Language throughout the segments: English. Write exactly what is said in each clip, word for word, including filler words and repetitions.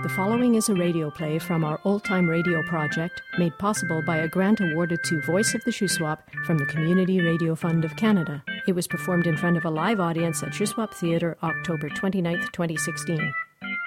The following is a radio play from our Old Time Radio project, made possible by a grant awarded to Voice of the Shuswap from the Community Radio Fund of Canada. It was performed in front of a live audience at Shuswap Theatre, October twenty-ninth, twenty sixteen.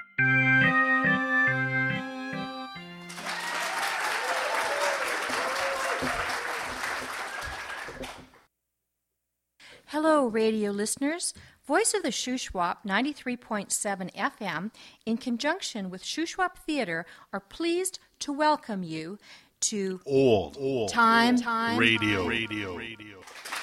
Hello, radio listeners. Voice of the Shuswap ninety-three point seven F M, in conjunction with Shuswap Theatre, are pleased to welcome you to Old, old, Time, old time, radio, time. radio, radio.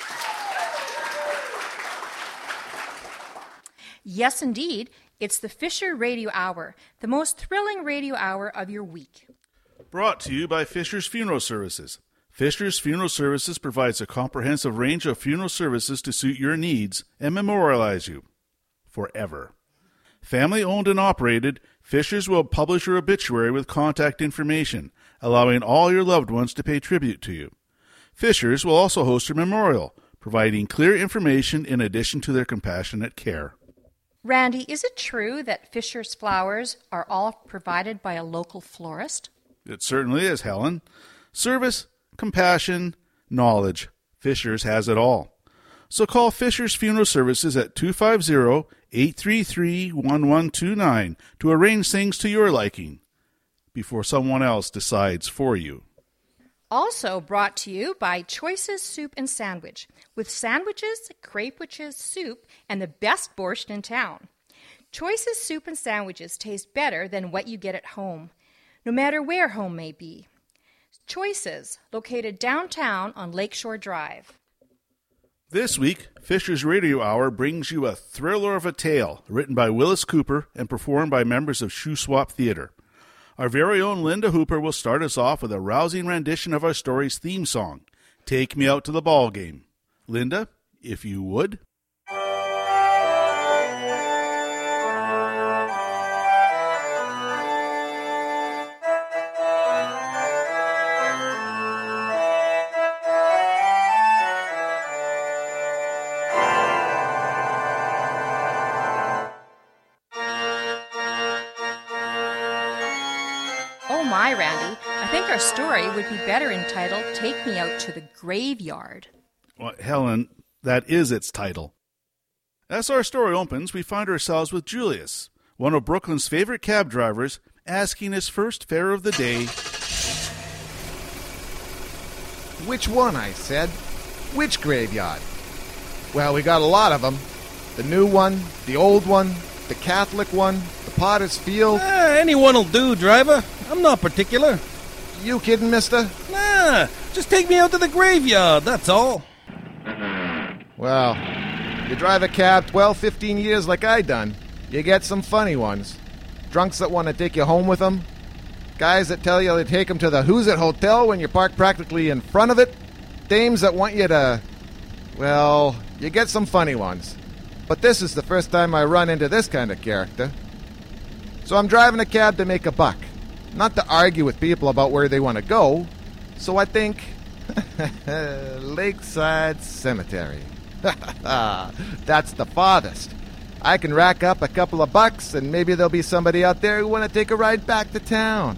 Yes, indeed, it's the Fisher Radio Hour, the most thrilling radio hour of your week. Brought to you by Fisher's Funeral Services. Fisher's Funeral Services provides a comprehensive range of funeral services to suit your needs and memorialize you forever. Family owned and operated, Fisher's will publish your obituary with contact information, allowing all your loved ones to pay tribute to you. Fisher's will also host your memorial, providing clear information in addition to their compassionate care. Randy, is it true that Fisher's flowers are all provided by a local florist? It certainly is, Helen. Service, compassion, knowledge. Fisher's has it all. So call Fisher's Funeral Services at two five zero, eight three three, one one two nine to arrange things to your liking before someone else decides for you. Also brought to you by Choices Soup and Sandwich, with sandwiches, crepewiches, soup, and the best borscht in town. Choices Soup and Sandwiches taste better than what you get at home, no matter where home may be. Choices, located downtown on Lakeshore Drive. This week, Fisher's Radio Hour brings you a thriller of a tale written by Willis Cooper and performed by members of Shuswap Theatre. Our very own Linda Hooper will start us off with a rousing rendition of our story's theme song, Take Me Out to the Ball Game. Linda, if you would. My, Randy, I think our story would be better entitled Take Me Out to the Graveyard. Well, Helen, that is its title. As our story opens, we find ourselves with Julius, one of Brooklyn's favorite cab drivers, asking his first fare of the day. Which one, I said. Which graveyard? Well, we got a lot of them. The new one, the old one, the Catholic one, the Potter's Field. Ah, any one'll do, driver. I'm not particular. You kidding, mister? Nah, just take me out to the graveyard, that's all. Well, you drive a cab twelve, fifteen years like I done, you get some funny ones. Drunks that want to take you home with them. Guys that tell you they take them to the Who's It Hotel when you park practically in front of it. Dames that want you to... Well, you get some funny ones. But this is the first time I run into this kind of character. So I'm driving a cab to make a buck. Not to argue with people about where they want to go. So I think, Lakeside Cemetery. That's the farthest. I can rack up a couple of bucks and maybe there'll be somebody out there who want to take a ride back to town.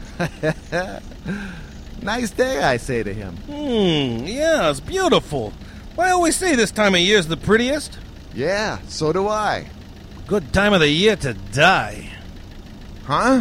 Nice day, I say to him. Hmm, yeah, it's beautiful. I always say this time of year's the prettiest. Yeah, so do I. Good time of the year to die. Huh?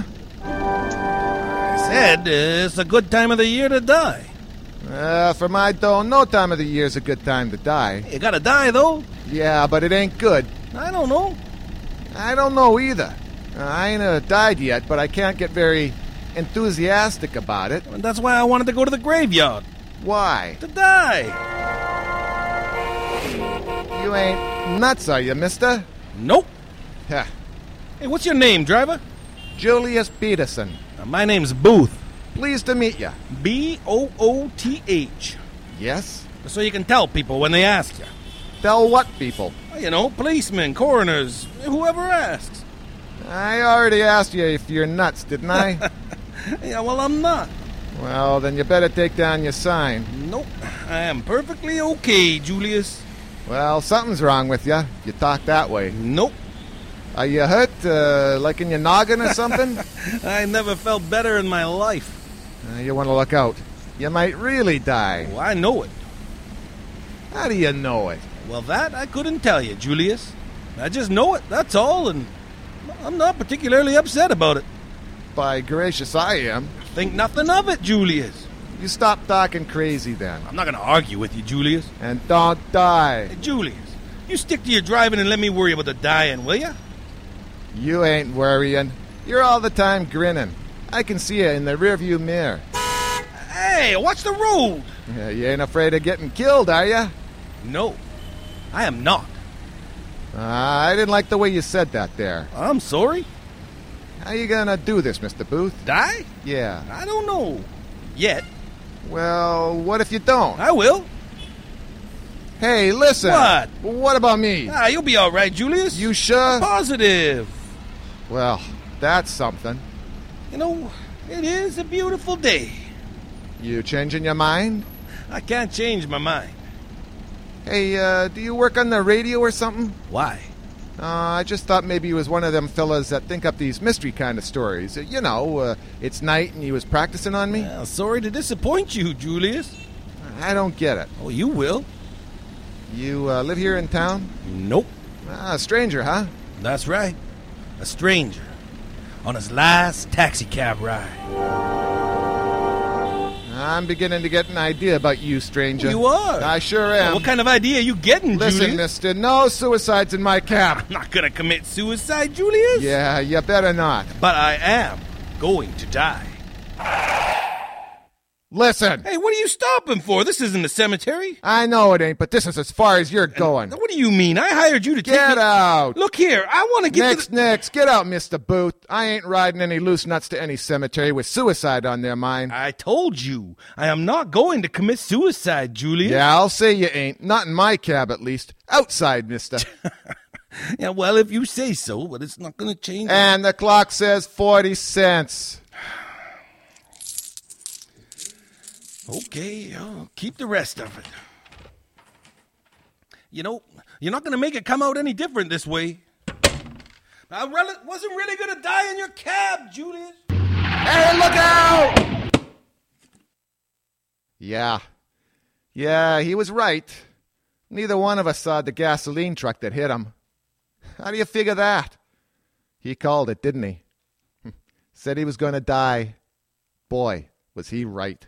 I said uh, it's a good time of the year to die. Uh, for my dough, no time of the year's a good time to die. You gotta die, though. Yeah, but it ain't good. I don't know. I don't know either. Uh, I ain't uh, died yet, but I can't get very enthusiastic about it. And that's why I wanted to go to the graveyard. Why? To die. You ain't nuts, are you, mister? Nope. Huh. Hey, what's your name, driver? Julius Peterson. Uh, my name's Booth. Pleased to meet you. B O O T H. Yes? So you can tell people when they ask you. Tell what people? Well, you know, policemen, coroners, whoever asks. I already asked you if you're nuts, didn't I? Yeah, well, I'm not. Well, then you better take down your sign. Nope. I am perfectly okay, Julius. Well, something's wrong with you. You talk that way. Nope. Are you hurt, uh, like in your noggin or something? I never felt better in my life. Uh, you want to look out. You might really die. Oh, I know it. How do you know it? Well, that I couldn't tell you, Julius. I just know it, that's all, and I'm not particularly upset about it. By gracious, I am. Think nothing of it, Julius. You stop talking crazy then. I'm not going to argue with you, Julius. And don't die. Hey, Julius, you stick to your driving and let me worry about the dying, will ya? You ain't worrying. You're all the time grinning. I can see you in the rearview mirror. Hey, watch the road. Yeah, you ain't afraid of getting killed, are you? No, I am not. Uh, I didn't like the way you said that there. I'm sorry. How you gonna do this, Mister Booth? Die? Yeah. I don't know. Yet. Well, what if you don't? I will. Hey, listen. What? What about me? Ah, you'll be all right, Julius. You sure? Positive. Well, that's something. You know, it is a beautiful day. You changing your mind? I can't change my mind. Hey, uh, do you work on the radio or something? Why? Uh, I just thought maybe you was one of them fellas that think up these mystery kind of stories. Uh, you know, uh, it's night and you was practicing on me. Well, sorry to disappoint you, Julius. I don't get it. Oh, you will. You uh, live here in town? Nope. Ah, a stranger, huh? That's right. A stranger. On his last taxi cab ride. I'm beginning to get an idea about you, stranger. You are? I sure am. Well, what kind of idea are you getting, Listen, Julius? mister, no suicides in my cab. I'm not going to commit suicide, Julius. Yeah, you better not. But I am going to die. Listen. Hey, what are you stopping for? This isn't a cemetery. I know it ain't, but this is as far as you're going. What do you mean? I hired you to take Get me... out. Look here, I want to get Next, to the... next, get out, Mister Booth. I ain't riding any loose nuts to any cemetery with suicide on their mind. I told you, I am not going to commit suicide, Julius. Yeah, I'll say you ain't. Not in my cab, at least. Outside, mister. Yeah, well, if you say so, but it's not going to change. And the clock says forty cents. Okay, I'll keep the rest of it. You know, you're not going to make it come out any different this way. I re- wasn't really going to die in your cab, Julius. Hey, look out! Yeah. Yeah, he was right. Neither one of us saw the gasoline truck that hit him. How do you figure that? He called it, didn't he? Said he was going to die. Boy, was he right.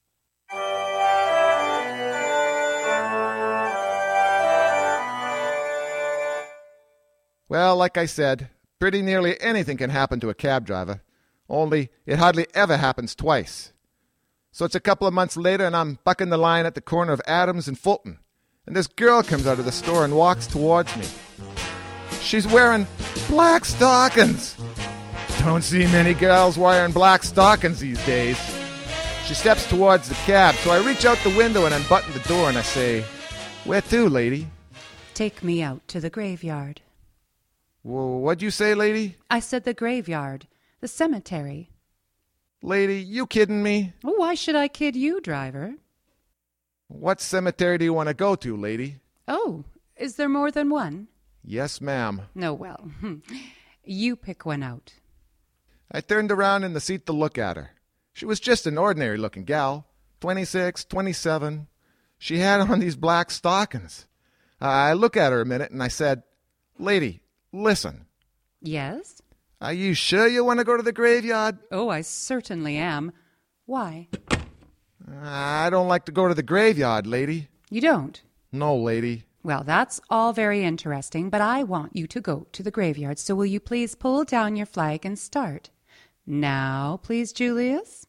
Well, like I said, pretty nearly anything can happen to a cab driver. Only it hardly ever happens twice. So it's a couple of months later, and I'm bucking the line at the corner of Adams and Fulton. And this girl comes out of the store and walks towards me. She's wearing black stockings. Don't see many girls wearing black stockings these days. She steps towards the cab, so I reach out the window and unbutton the door and I say, "Where to, lady?" "Take me out to the graveyard." Well, what'd you say, lady? I said the graveyard, the cemetery. Lady, you kidding me? Well, why should I kid you, driver? What cemetery do you want to go to, lady? Oh, is there more than one? Yes, ma'am. No, well, you pick one out. I turned around in the seat to look at her. She was just an ordinary-looking gal, twenty-six, twenty-seven. She had on these black stockings. Uh, I looked at her a minute and I said, "Lady, listen." Yes? "Are you sure you want to go to the graveyard?" Oh, I certainly am. Why? "I don't like to go to the graveyard, lady." You don't? "No, lady." Well, that's all very interesting, but I want you to go to the graveyard, so will you please pull down your flag and start? Now, please, Julius.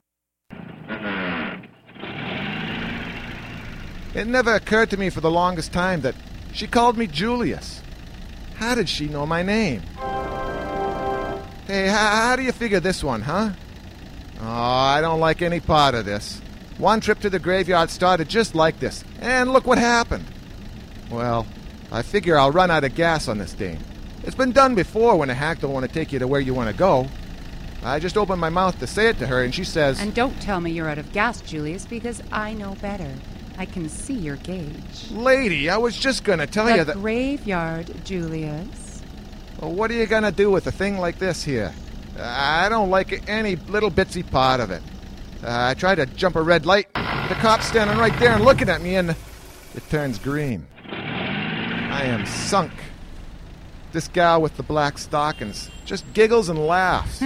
It never occurred to me for the longest time that she called me Julius. How did she know my name? Hey, how, how do you figure this one, huh? Oh, I don't like any part of this. One trip to the graveyard started just like this, and look what happened. Well, I figure I'll run out of gas on this dame. It's been done before when a hack don't want to take you to where you want to go. I just opened my mouth to say it to her, and she says... And don't tell me you're out of gas, Julius, because I know better. I can see your gauge. Lady, I was just going to tell the you that... graveyard, Julius. Well, what are you going to do with a thing like this here? Uh, I don't like any little bitsy part of it. Uh, I try to jump a red light. The cop's standing right there and looking at me, and it turns green. I am sunk. This gal with the black stockings just giggles and laughs.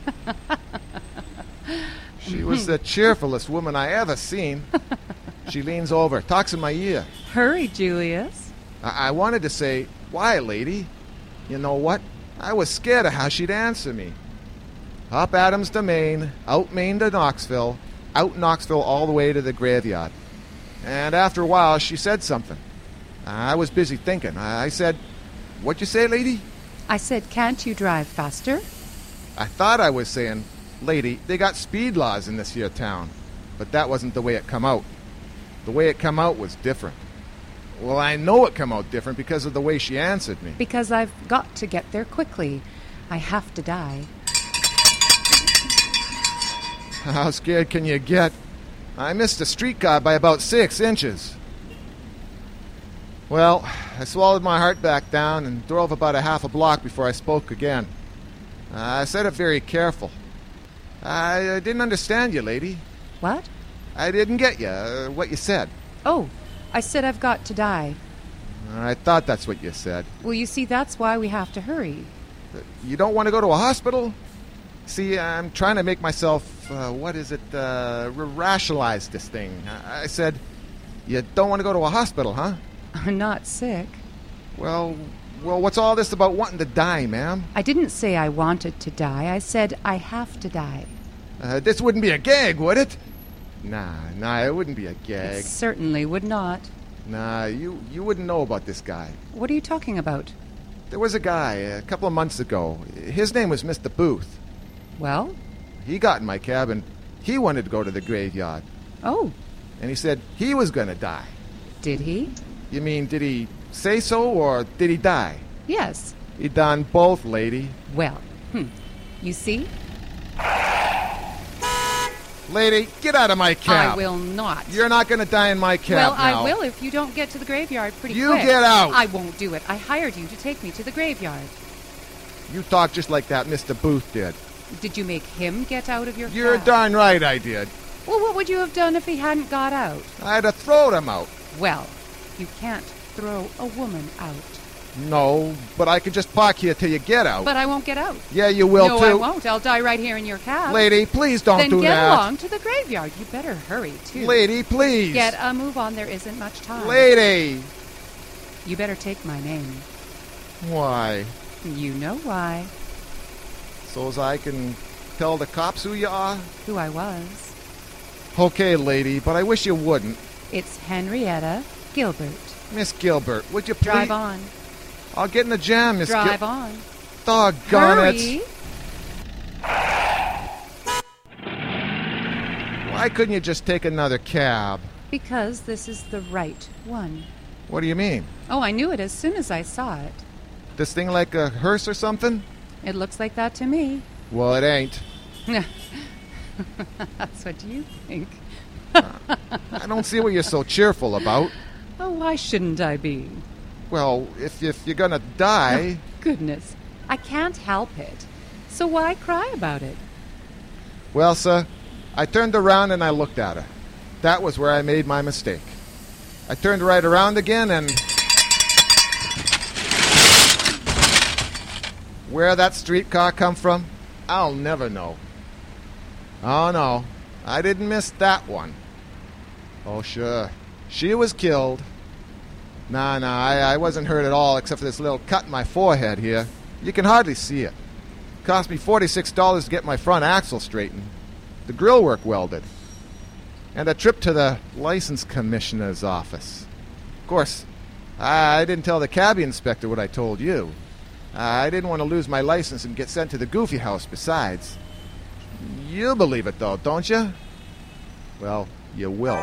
She was the cheerfulest woman I ever seen. She leans over, talks in my ear. Hurry, Julius. I, I wanted to say, why, lady? You know what? I was scared of how she'd answer me. Up Adams to Maine, out Maine to Knoxville, out Knoxville all the way to the graveyard. And after a while, she said something. I was busy thinking. I said, what'd you say, lady? I said, can't you drive faster? I thought I was saying, lady, they got speed laws in this here town. But that wasn't the way it come out. The way it come out was different. Well, I know it come out different because of the way she answered me. Because I've got to get there quickly. I have to die. How scared can you get? I missed a streetcar by about six inches. Well, I swallowed my heart back down and drove about a half a block before I spoke again. Uh, I said it very careful. I, I didn't understand you, lady. What? I didn't get you, uh, what you said. Oh, I said I've got to die. I thought that's what you said. Well, you see, that's why we have to hurry. Uh, you don't want to go to a hospital? See, I'm trying to make myself, uh, what is it, uh, r- rationalize this thing. I-, I said, you don't want to go to a hospital, huh? I'm not sick. Well, well, what's all this about wanting to die, ma'am? I didn't say I wanted to die. I said I have to die. Uh, this wouldn't be a gag, would it? Nah, nah, it wouldn't be a gag. It certainly would not. Nah, you, you wouldn't know about this guy. What are you talking about? There was a guy a couple of months ago. His name was Mister Booth. Well? He got in my cab and he wanted to go to the graveyard. Oh. And he said he was going to die. Did he? You mean, did he say so or did he die? Yes. He done both, lady. Well, hmm. You see? Lady, get out of my cab. I will not. You're not going to die in my cab Well, now. I will if you don't get to the graveyard pretty You quick. get out. I won't do it. I hired you to take me to the graveyard. You talk just like that Mister Booth did. Did you make him get out of your You're cab? darn right I did. Well, what would you have done if he hadn't got out? I'd have thrown him out. Well, you can't throw a woman out. No, but I can just park here till you get out. But I won't get out. Yeah, you will no, too. I won't. I'll die right here in your cab. Lady, please don't then do get that. along to the graveyard. You better hurry, too. Lady, please. Get a move on. There isn't much time. Lady. You better take my name. Why? You know why. So's I can tell the cops who you are? Who I was. Okay, lady, but I wish you wouldn't. It's Henrietta Gilbert. Miss Gilbert, would you please? Drive on. I'll get in the jam, Miss Gilbert. Drive on. Doggone Hurry. it. Why couldn't you just take another cab? Because this is the right one. What do you mean? Oh, I knew it as soon as I saw it. This thing like a hearse or something? It looks like that to me. Well, it ain't. That's what you think. I don't see what you're so cheerful about. Oh, why shouldn't I be? Well, if, if you're gonna die... Oh, goodness. I can't help it. So why cry about it? Well, sir, I turned around and I looked at her. That was where I made my mistake. I turned right around again and... Where that streetcar come from, I'll never know. Oh, no, I didn't miss that one. Oh, sure, she was killed. Nah, nah, I, I wasn't hurt at all except for this little cut in my forehead here. You can hardly see it. Cost me forty-six dollars to get my front axle straightened. The grill work welded. And a trip to the license commissioner's office. Of course, I, I didn't tell the cabbie inspector what I told you. I didn't want to lose my license and get sent to the Goofy House besides. You believe it, though, don't you? Well, you will.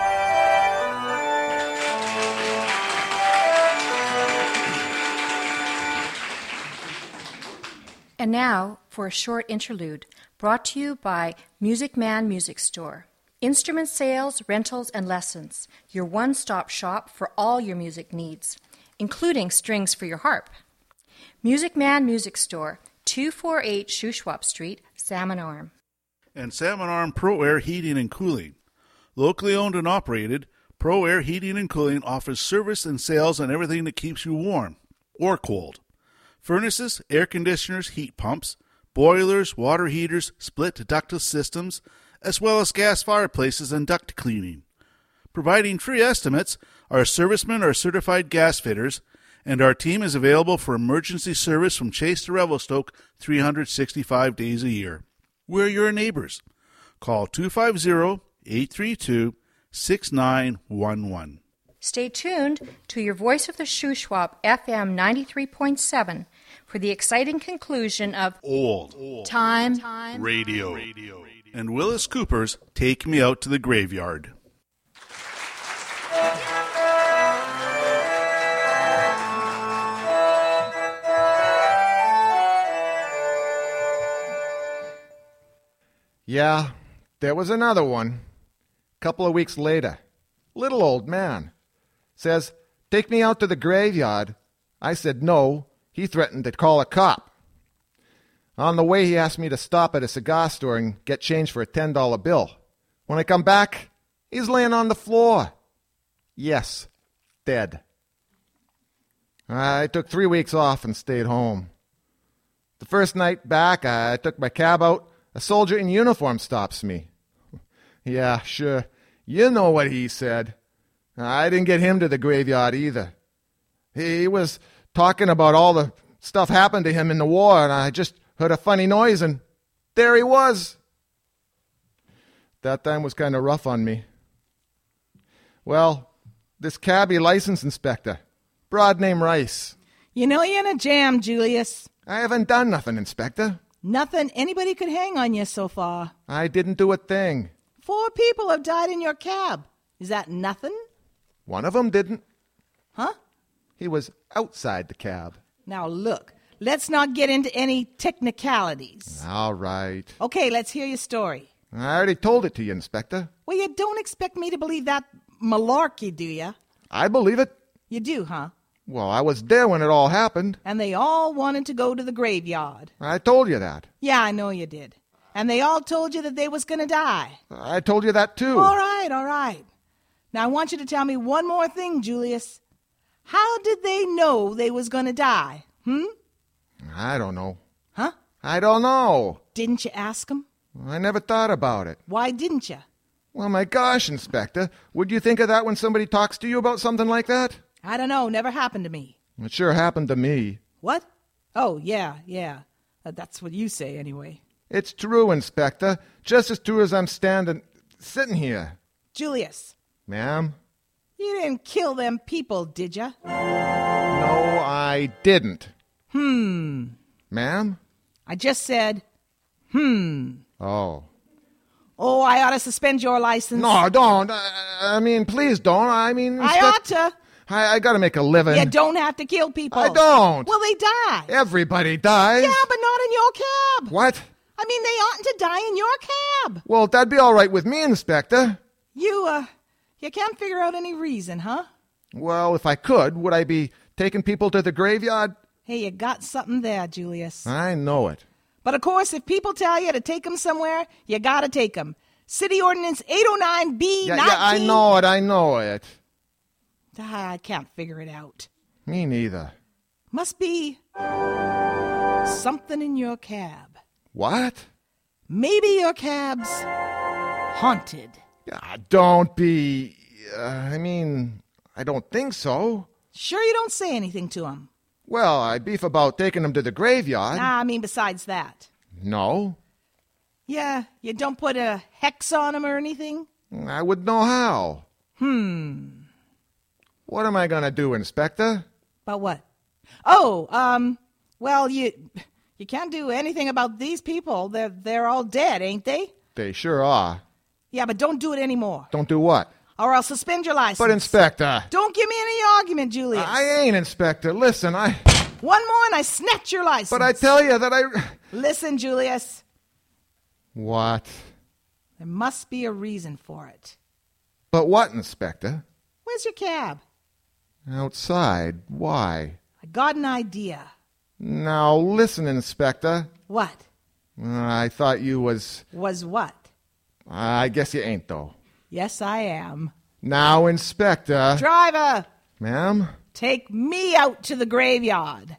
And now for a short interlude, brought to you by Music Man Music Store. Instrument sales, rentals, and lessons. Your one-stop shop for all your music needs, including strings for your harp. Music Man Music Store, two forty-eight Shuswap Street, Salmon Arm. And Salmon Arm Pro Air Heating and Cooling. Locally owned and operated, Pro Air Heating and Cooling offers service and sales on everything that keeps you warm or cold. Furnaces, air conditioners, heat pumps, boilers, water heaters, split ductless systems, as well as gas fireplaces and duct cleaning. Providing free estimates, our servicemen are certified gas fitters, and our team is available for emergency service from Chase to Revelstoke three hundred sixty-five days a year. We're your neighbors. Call two five zero, eight three two, six nine one one. Stay tuned to your Voice of the Shuswap F M ninety-three point seven for the exciting conclusion of Old, old Time, time Radio. Radio. And Willis Cooper's Take Me Out to the Graveyard. Yeah, there was another one. Couple of weeks later, little old man says, "Take me out to the graveyard." I said no. He threatened to call a cop. On the way, he asked me to stop at a cigar store and get change for a ten dollar bill. When I come back, he's laying on the floor. Yes, dead. I took three weeks off and stayed home. The first night back, I took my cab out. A soldier in uniform stops me. Yeah, sure. You know what he said. I didn't get him to the graveyard either. He was talking about all the stuff happened to him in the war, and I just heard a funny noise, and there he was. That time was kind of rough on me. Well, this cabbie license inspector, broad name Rice. You know you're in a jam, Julius. I haven't done nothing, Inspector. Nothing anybody could hang on you so far. I didn't do a thing. Four people have died in your cab. Is that nothing? One of them didn't. Huh? He was outside the cab. Now look, let's not get into any technicalities. All right. Okay, let's hear your story. I already told it to you, Inspector. Well, you don't expect me to believe that malarkey, do you? I believe it. You do, huh? Well, I was there when it all happened. And they all wanted to go to the graveyard. I told you that. Yeah, I know you did. And they all told you that they was going to die. I told you that, too. All right, all right. Now, I want you to tell me one more thing, Julius. How did they know they was going to die? Hmm? I don't know. Huh? I don't know. Didn't you ask them? I never thought about it. Why didn't you? Well, my gosh, Inspector. Would you think of that when somebody talks to you about something like that? I don't know. Never happened to me. It sure happened to me. What? Oh, yeah, yeah. Uh, that's what you say, anyway. It's true, Inspector. Just as true as I'm standing, sitting here. Julius. Ma'am? You didn't kill them people, did you? No, I didn't. Hmm. Ma'am? I just said, hmm. Oh. Oh, I ought to suspend your license. No, don't. I, I mean, please don't. I mean... I ought to. I, I gotta make a living. You don't have to kill people. I don't. Well, they die. Everybody dies. Yeah, but not in your cab. What? I mean, they oughtn't to die in your cab. Well, that'd be all right with me, Inspector. You, uh, you can't figure out any reason, huh? Well, if I could, would I be taking people to the graveyard? Hey, you got something there, Julius. I know it. But, of course, if people tell you to take them somewhere, you gotta take them. City Ordinance eight oh nine B Yeah, nineteen... yeah, I know it, I know it. I can't figure it out. Me neither. Must be something in your cab. What? Maybe your cab's haunted. Yeah, don't be... Uh, I mean, I don't think so. Sure you don't say anything to him? Well, I beef about taking them to the graveyard. Nah, I mean besides that. No. Yeah, you don't put a hex on him or anything? I would know how. Hmm. What am I going to do, Inspector? About what? Oh, um, well, you you can't do anything about these people. They're, they're all dead, ain't they? They sure are. Yeah, but don't do it anymore. Don't do what? Or I'll suspend your license. But, Inspector... Don't give me any argument, Julius. I ain't, Inspector. Listen, I... One more and I snatch your license. But I tell you that I... Listen, Julius. What? There must be a reason for it. But what, Inspector? Where's your cab? Outside. Why? I got an idea. Now, listen, Inspector. What? Uh, I thought you was... Was what? I guess you ain't, though. Yes, I am. Now, Inspector... Driver! Ma'am? Take me out to the graveyard.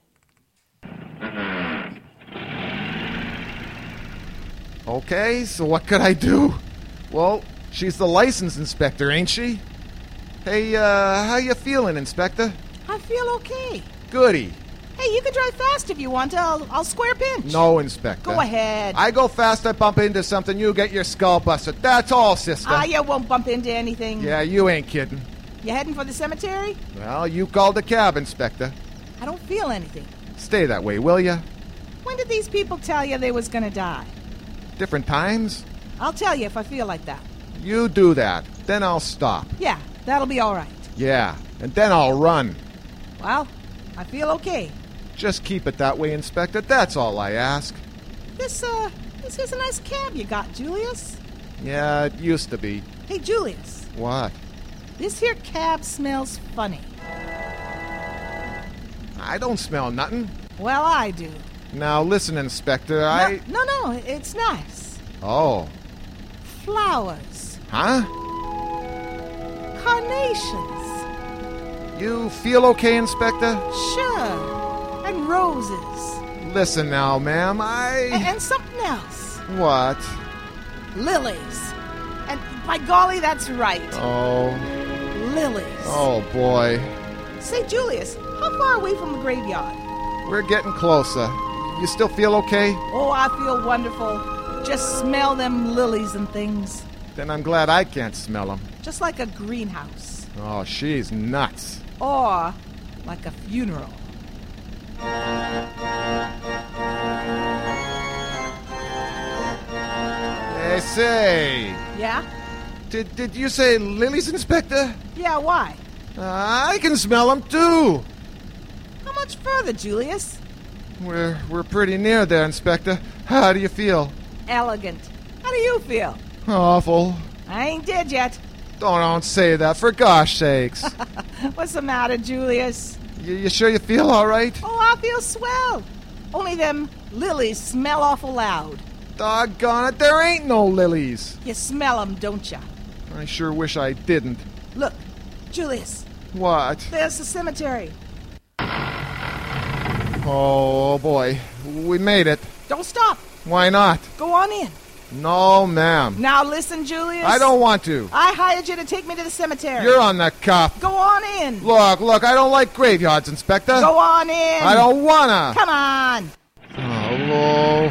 Okay, so what could I do? Well, she's the license inspector, ain't she? Hey, uh, how you feeling, Inspector? I feel okay. Goody. Hey, you can drive fast if you want to. I'll, I'll square pinch. No, Inspector. Go ahead. I go fast, I bump into something, you get your skull busted. That's all, sister. Ah, you won't bump into anything. Yeah, you ain't kidding. You heading for the cemetery? Well, you called the cab, Inspector. I don't feel anything. Stay that way, will ya? When did these people tell you they was gonna die? Different times? I'll tell you if I feel like that. You do that. Then I'll stop. Yeah, that'll be all right. Yeah, and then I'll run. Well, I feel okay. Just keep it that way, Inspector. That's all I ask. This, uh, this is a nice cab you got, Julius. Yeah, it used to be. Hey, Julius. What? This here cab smells funny. I don't smell nothing. Well, I do. Now, listen, Inspector, I... No, no, no, it's nice. Oh. Flowers. Huh? Carnations. You feel okay, Inspector? Sure. And roses. Listen now, ma'am, I... And, and something else. What? Lilies. And by golly, that's right. Oh. Lilies. Oh, boy. Say, Julius, how far away from the graveyard? We're getting closer. You still feel okay? Oh, I feel wonderful. Just smell them lilies and things. Then I'm glad I can't smell them. Just like a greenhouse. Oh, she's nuts. Or like a funeral. Hey, say. Yeah? Did, did you say lilies, Inspector? Yeah, why? Uh, I can smell them, too. How much further, Julius? We're, we're pretty near there, Inspector. How do you feel? Elegant. How do you feel? Awful. I ain't dead yet. Don't, don't say that, for gosh sakes. What's the matter, Julius? you, you sure you feel all right? Oh, I feel swell. Only them lilies smell awful loud. Doggone it, there ain't no lilies. You smell 'em, don't ya? I sure wish I didn't. Look, Julius, What? there's the cemetery. Oh, boy. We made it. Don't stop. Why not? Go on in. No, ma'am. Now listen, Julius. I don't want to. I hired you to take me to the cemetery. You're on the cuff. Go on in. Look, look, I don't like graveyards, Inspector. Go on in. I don't wanna. Come on. Oh,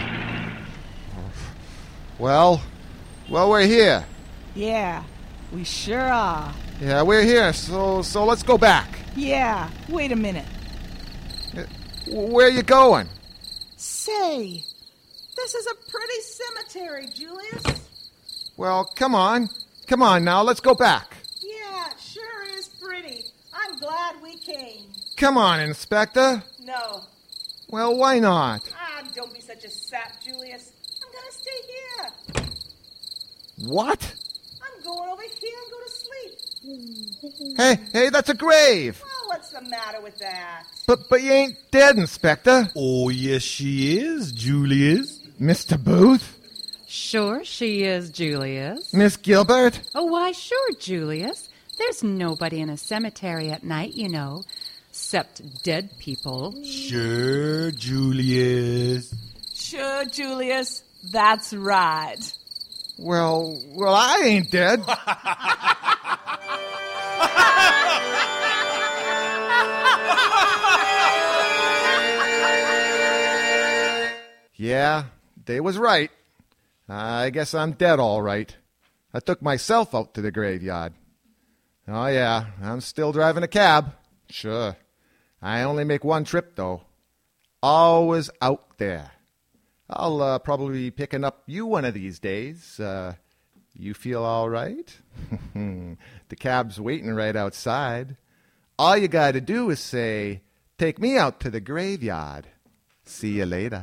well, well, we're here. Yeah, we sure are. Yeah, we're here, so so let's go back. Yeah, wait a minute. Where you going? Say, this is a pretty cemetery, Julius. Well, come on. Come on now, let's go back. Yeah, it sure is pretty. I'm glad we came. Come on, Inspector. No. Well, why not? Ah, don't be such a sap, Julius. I'm gonna stay here. What? I'm going over here and go to sleep. Hey, hey, that's a grave. Well, what's the matter with that? But but you ain't dead, Inspector. Oh, yes, she is, Julius. Mister Booth? Sure she is, Julius. Miss Gilbert? Oh, why, sure, Julius. There's nobody in a cemetery at night, you know, except dead people. Sure, Julius. Sure, Julius. That's right. Well, well, I ain't dead. Yeah, they was right. I guess I'm dead all right. I took myself out to the graveyard. Oh, yeah, I'm still driving a cab. Sure. I only make one trip, though. Always out there. I'll uh, probably be picking up you one of these days. Uh, you feel all right? The cab's waiting right outside. All you got to do is say, take me out to the graveyard. See you later.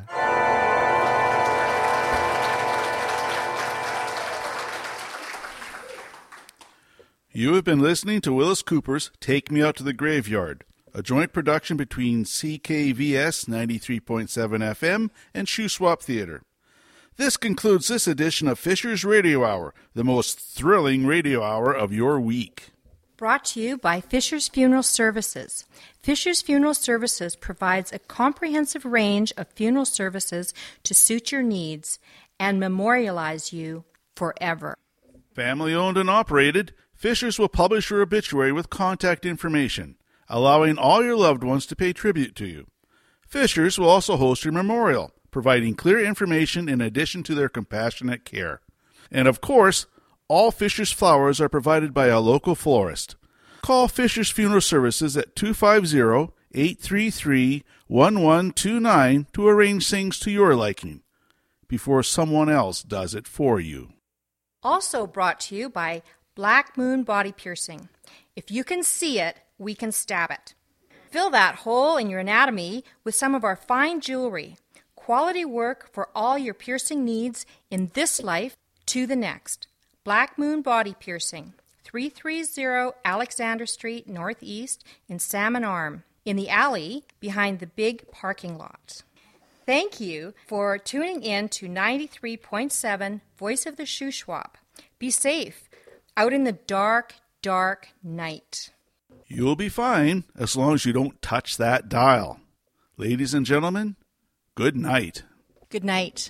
You have been listening to Willis Cooper's Take Me Out to the Graveyard. a joint production between C K V S ninety-three point seven F M and Shuswap Theatre. This concludes this edition of Fisher's Radio Hour, the most thrilling radio hour of your week. Brought to you by Fisher's Funeral Services. Fisher's Funeral Services provides a comprehensive range of funeral services to suit your needs and memorialize you forever. Family owned and operated, Fisher's will publish your obituary with contact information, allowing all your loved ones to pay tribute to you. Fisher's will also host your memorial, providing clear information in addition to their compassionate care. And of course, all Fisher's flowers are provided by a local florist. Call Fisher's Funeral Services at two five zero, eight three three, one one two nine to arrange things to your liking before someone else does it for you. Also brought to you by Black Moon Body Piercing. If you can see it, we can stab it. Fill that hole in your anatomy with some of our fine jewelry. Quality work for all your piercing needs in this life to the next. Black Moon Body Piercing, three thirty Alexander Street Northeast in Salmon Arm, in the alley behind the big parking lot. Thank you for tuning in to ninety-three point seven Voice of the Shuswap. Be safe out in the dark, dark night. You'll be fine as long as you don't touch that dial. Ladies and gentlemen, good night. Good night.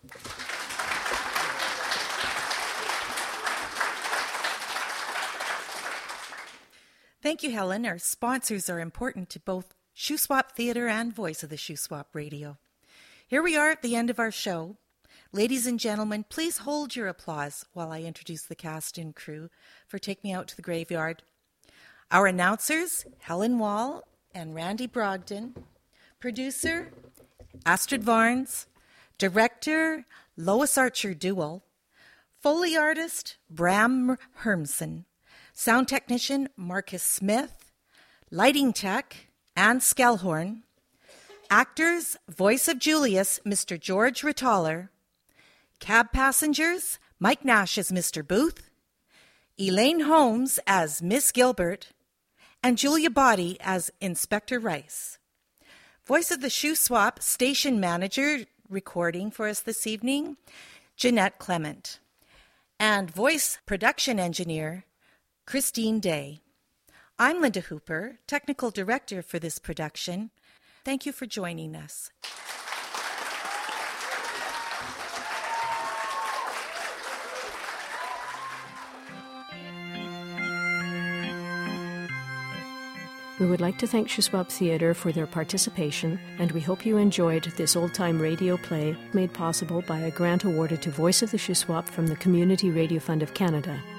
Thank you, Helen. Our sponsors are important to both Shuswap Theatre and Voice of the Shuswap Radio. Here we are at the end of our show. Ladies and gentlemen, please hold your applause while I introduce the cast and crew for Take Me Out to the Graveyard. Our announcers, Helen Wall and Randy Brogdon. Producer, Astrid Varnes. Director, Lois Archer Duell. Foley artist, Bram Hermsen. Sound technician, Marcus Smith. Lighting tech, Ann Skellhorn. Actors, voice of Julius, Mister George Rittaller. Cab passengers, Mike Nash as Mister Booth. Elaine Holmes as Miss Gilbert. And Julia Body as Inspector Rice. Voice of the Shuswap station manager recording for us this evening, Jeanette Clement. And voice production engineer, Christine Day. I'm Linda Hooper, technical director for this production. Thank you for joining us. We would like to thank Shuswap Theatre for their participation, and we hope you enjoyed this old-time radio play made possible by a grant awarded to Voice of the Shuswap from the Community Radio Fund of Canada.